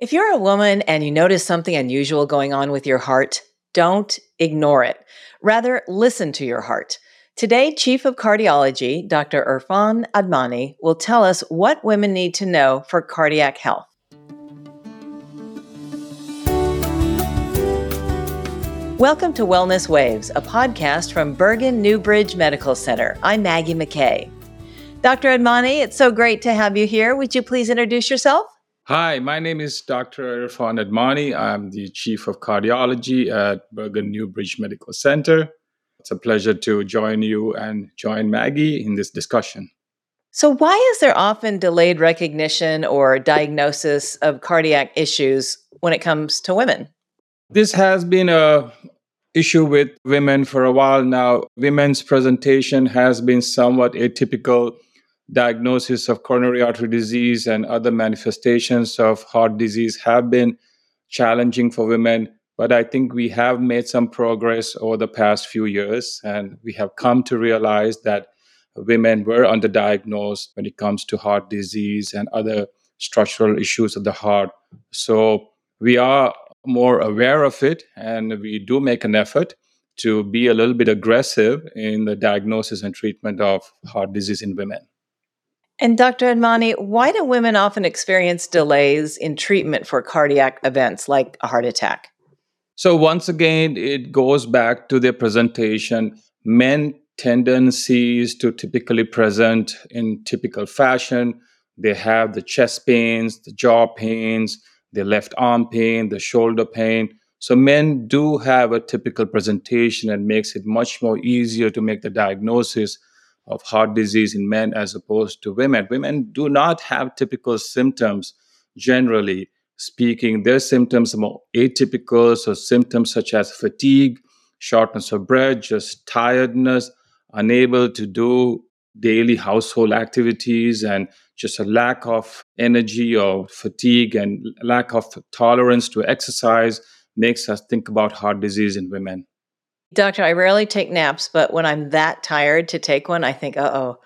If you're a woman and you notice something unusual going on with your heart, don't ignore it. Rather, listen to your heart. Today, Chief of Cardiology, Dr. Irfan Admani, will tell us what women need to know for cardiac health. Welcome to Wellness Waves, a podcast from Bergen Newbridge Medical Center. I'm Maggie McKay. Dr. Admani, it's so great to have you here. Would you please introduce yourself? Hi, my name is Dr. Irfan Admani. I'm the Chief of Cardiology at Bergen Newbridge Medical Center. It's a pleasure to join you and join Maggie in this discussion. So, why is there often delayed recognition or diagnosis of cardiac issues when it comes to women? This has been a issue with women for a while now. Women's presentation has been somewhat atypical. Diagnosis of coronary artery disease and other manifestations of heart disease have been challenging for women, but I think we have made some progress over the past few years, and we have come to realize that women were underdiagnosed when it comes to heart disease and other structural issues of the heart. So we are more aware of it, and we do make an effort to be a little bit aggressive in the diagnosis and treatment of heart disease in women. And Dr. Admani, why do women often experience delays in treatment for cardiac events like a heart attack? So once again, it goes back to their presentation. Men tendencies to typically present in typical fashion. They have the chest pains, the jaw pains, the left arm pain, the shoulder pain. So men do have a typical presentation and makes it much more easier to make the diagnosis of heart disease in men as opposed to women. Women do not have typical symptoms generally speaking. Their symptoms are more atypical, so symptoms such as fatigue, shortness of breath, just tiredness, unable to do daily household activities, and just a lack of energy or fatigue and lack of tolerance to exercise makes us think about heart disease in women. Doctor, I rarely take naps, but when I'm that tired to take one, I think,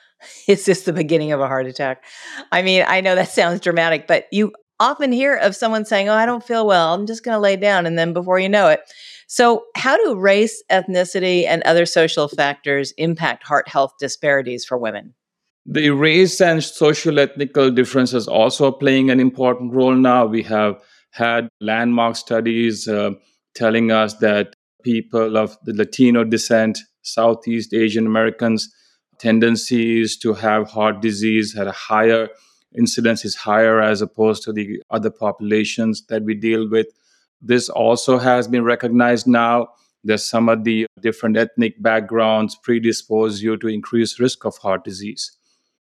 is this the beginning of a heart attack? I mean, I know that sounds dramatic, but you often hear of someone saying, I don't feel well. I'm just going to lay down. And then before you know it. So, how do race, ethnicity, and other social factors impact heart health disparities for women? The race and social ethnical differences also are playing an important role now. We have had landmark studies telling us that people of the Latino descent, Southeast Asian Americans, tendencies to have heart disease had a higher incidence is higher as opposed to the other populations that we deal with. This also has been recognized now that some of the different ethnic backgrounds predispose you to increased risk of heart disease.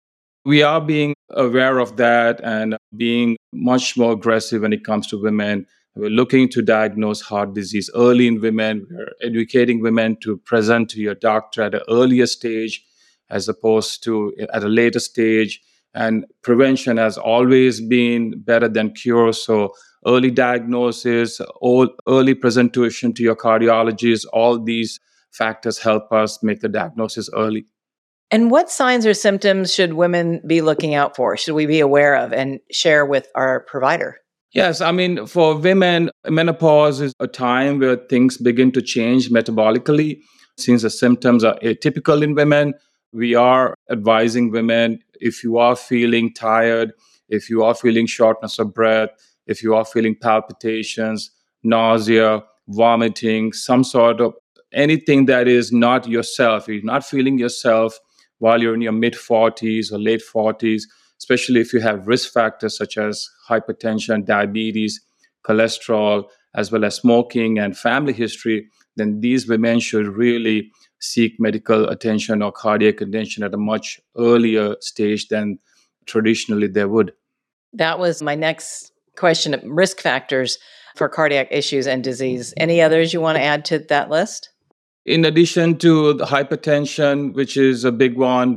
We are being aware of that and being much more aggressive when it comes to women. We're looking to diagnose heart disease early in women. We're educating women to present to your doctor at an earlier stage as opposed to at a later stage. And prevention has always been better than cure. So early diagnosis, early presentation to your cardiologist, all these factors help us make the diagnosis early. And what signs or symptoms should women be looking out for? Should we be aware of and share with our provider? Yes, I mean, for women, menopause is a time where things begin to change metabolically. Since the symptoms are atypical in women, we are advising women if you are feeling tired, if you are feeling shortness of breath, if you are feeling palpitations, nausea, vomiting, some sort of anything that is not yourself, you're not feeling yourself while you're in your mid 40s or late 40s, especially if you have risk factors such as hypertension, diabetes, cholesterol, as well as smoking and family history, then these women should really seek medical attention or cardiac attention at a much earlier stage than traditionally they would. That was my next question, risk factors for cardiac issues and disease. Any others you want to add to that list? In addition to the hypertension, which is a big one,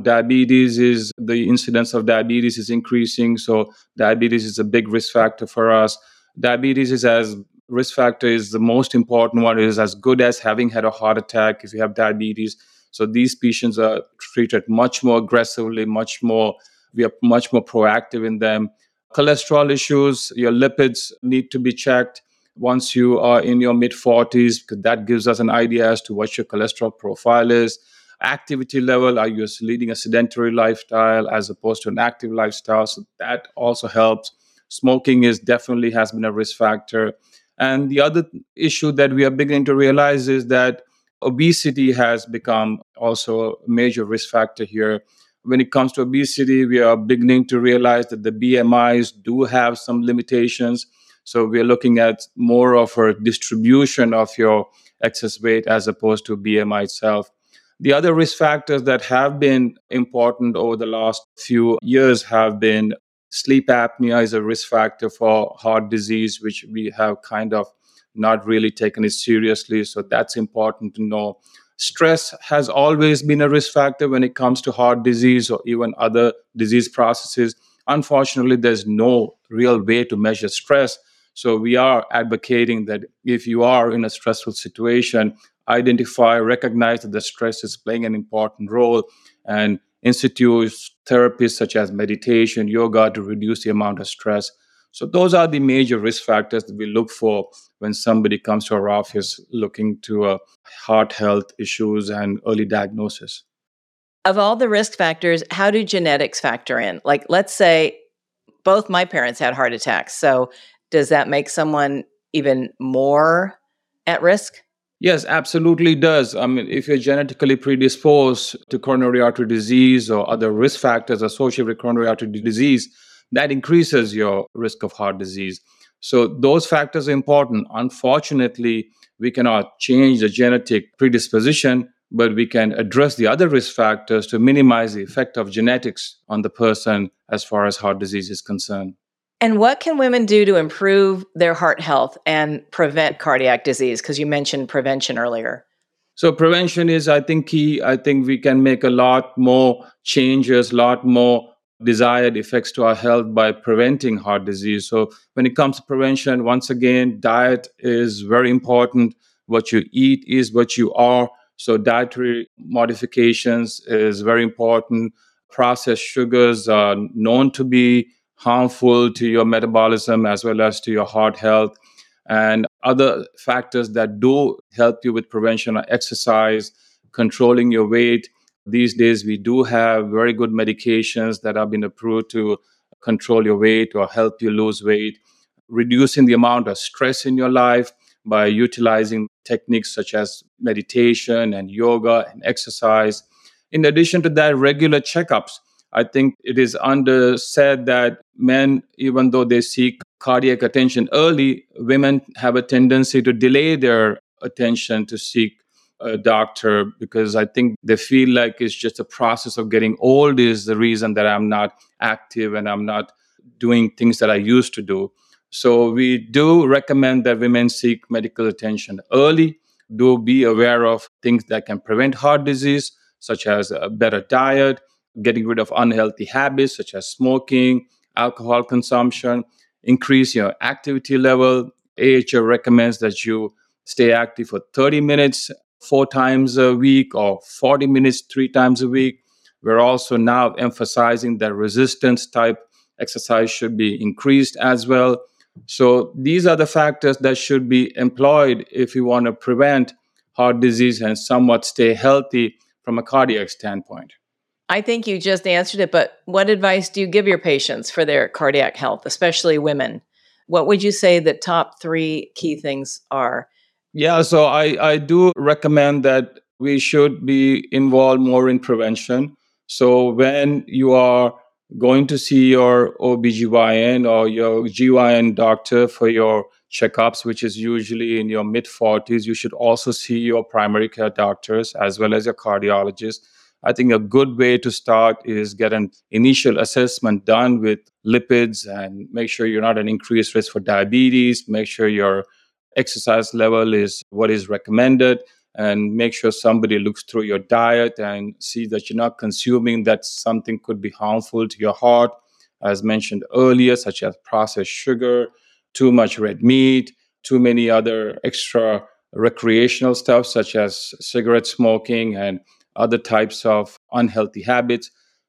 the incidence of diabetes is increasing. So diabetes is a big risk factor for us. Diabetes is as risk factor is the most important one. It is as good as having had a heart attack if you have diabetes. So these patients are treated much more aggressively, we are much more proactive in them. cholesterol issues, your lipids need to be checked once you are in your mid 40s, because that gives us an idea as to what your cholesterol profile is. Activity level, are you leading a sedentary lifestyle as opposed to an active lifestyle? So that also helps. Smoking is definitely has been a risk factor. And the other issue that we are beginning to realize is that obesity has become also a major risk factor here. When it comes to obesity, we are beginning to realize that the BMIs do have some limitations. So we are looking at more of a distribution of your excess weight as opposed to BMI itself. The other risk factors that have been important over the last few years have been sleep apnea is a risk factor for heart disease, which we have kind of not really taken it seriously. So that's important to know. Stress has always been a risk factor when it comes to heart disease or even other disease processes. Unfortunately, there's no real way to measure stress. So we are advocating that if you are in a stressful situation, identify, recognize that the stress is playing an important role, and institute therapies such as meditation, yoga to reduce the amount of stress. So those are the major risk factors that we look for when somebody comes to our office looking to heart health issues and early diagnosis. Of all the risk factors, how do genetics factor in? Like, let's say both my parents had heart attacks. So, does that make someone even more at risk? Yes, absolutely does. I mean, if you're genetically predisposed to coronary artery disease or other risk factors associated with coronary artery disease, that increases your risk of heart disease. So those factors are important. Unfortunately, we cannot change the genetic predisposition, but we can address the other risk factors to minimize the effect of genetics on the person as far as heart disease is concerned. And what can women do to improve their heart health and prevent cardiac disease? Because you mentioned prevention earlier. So prevention is, I think, key. I think we can make a lot more changes, a lot more desired effects to our health by preventing heart disease. So when it comes to prevention, once again, diet is very important. What you eat is what you are. So dietary modifications is very important. Processed sugars are known to be harmful to your metabolism as well as to your heart health. And other factors that do help you with prevention are exercise, controlling your weight. These days, we do have very good medications that have been approved to control your weight or help you lose weight, reducing the amount of stress in your life by utilizing techniques such as meditation and yoga and exercise. In addition to that, regular checkups. I think it is under said that men, even though they seek cardiac attention early, women have a tendency to delay their attention to seek a doctor because I think they feel like it's just a process of getting old is the reason that I'm not active and I'm not doing things that I used to do. So we do recommend that women seek medical attention early. Do be aware of things that can prevent heart disease, such as a better diet, getting rid of unhealthy habits such as smoking, alcohol consumption, increase your activity level. AHA recommends that you stay active for 30 minutes 4 times a week or 40 minutes 3 times a week. We're also now emphasizing that resistance type exercise should be increased as well. So these are the factors that should be employed if you want to prevent heart disease and somewhat stay healthy from a cardiac standpoint. I think you just answered it, but what advice do you give your patients for their cardiac health, especially women? What would you say the top three key things are? Yeah, so I do recommend that we should be involved more in prevention. So when you are going to see your OBGYN or your GYN doctor for your checkups, which is usually in your mid 40s, you should also see your primary care doctors as well as your cardiologist. I think a good way to start is get an initial assessment done with lipids and make sure you're not at increased risk for diabetes, make sure your exercise level is what is recommended, and make sure somebody looks through your diet and see that you're not consuming that something could be harmful to your heart, as mentioned earlier, such as processed sugar, too much red meat, too many other extra recreational stuff such as cigarette smoking and other types of unhealthy habits.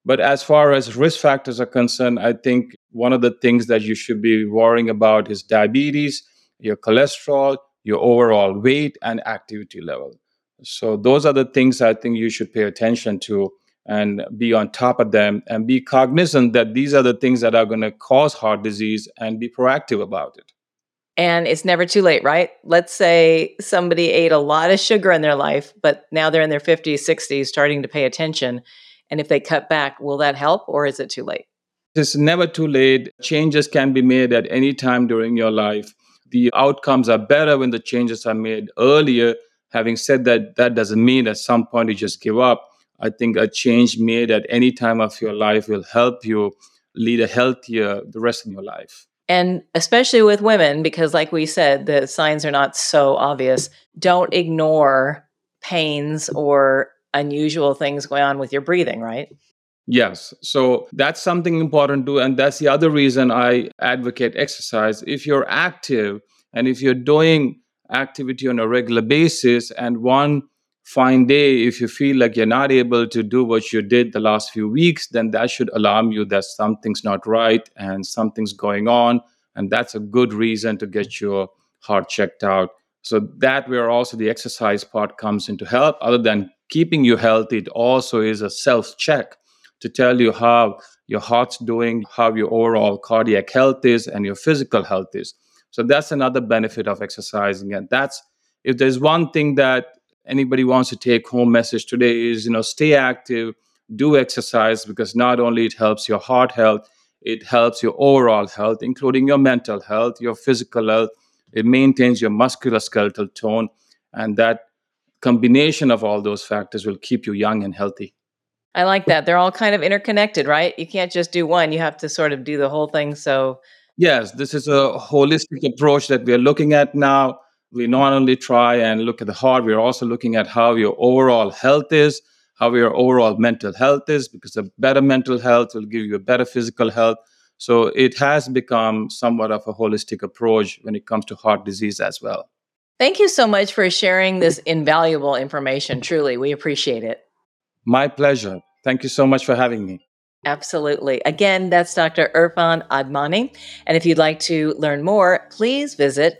But as far as risk factors are concerned, I think one of the things that you should be worrying about is diabetes, your cholesterol, your overall weight, and activity level. So those are the things I think you should pay attention to and be on top of them and be cognizant that these are the things that are going to cause heart disease and be proactive about it. And it's never too late, right? Let's say somebody ate a lot of sugar in their life, but now they're in their 50s, 60s, starting to pay attention. And if they cut back, will that help or is it too late? It's never too late. Changes can be made at any time during your life. The outcomes are better when the changes are made earlier. Having said that, that doesn't mean at some point you just give up. I think a change made at any time of your life will help you lead a healthier the rest of your life. And especially with women, because like we said, the signs are not so obvious. Don't ignore pains or unusual things going on with your breathing, right? Yes. So that's something important too. And that's the other reason I advocate exercise. If you're active and if you're doing activity on a regular basis, and one fine day, if you feel like you're not able to do what you did the last few weeks, then that should alarm you that something's not right and something's going on. And that's a good reason to get your heart checked out. So that where also the exercise part comes into help. Other than keeping you healthy, it also is a self check to tell you how your heart's doing, how your overall cardiac health is, and your physical health is. So that's another benefit of exercising. And that's, if there's one thing that anybody wants to take home message today is, stay active, do exercise, because not only it helps your heart health, it helps your overall health, including your mental health, your physical health. It maintains your musculoskeletal tone. And that combination of all those factors will keep you young and healthy. I like that. They're all kind of interconnected, right? You can't just do one. You have to sort of do the whole thing. So, Yes, this is a holistic approach that we are looking at now. We not only try and look at the heart, we're also looking at how your overall health is, how your overall mental health is, because a better mental health will give you a better physical health. So it has become somewhat of a holistic approach when it comes to heart disease as well. thank you so much for sharing this invaluable information. Truly, we appreciate it. My pleasure. Thank you so much for having me. Absolutely. Again, that's Dr. Irfan Admani. And if you'd like to learn more, please visit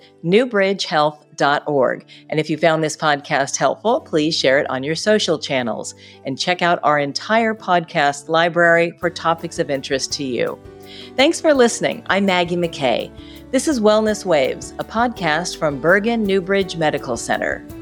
newbridgehealth.org. And if you found this podcast helpful, please share it on your social channels and check out our entire podcast library for topics of interest to you. Thanks for listening. I'm Maggie McKay. This is Wellness Waves, a podcast from Bergen Newbridge Medical Center.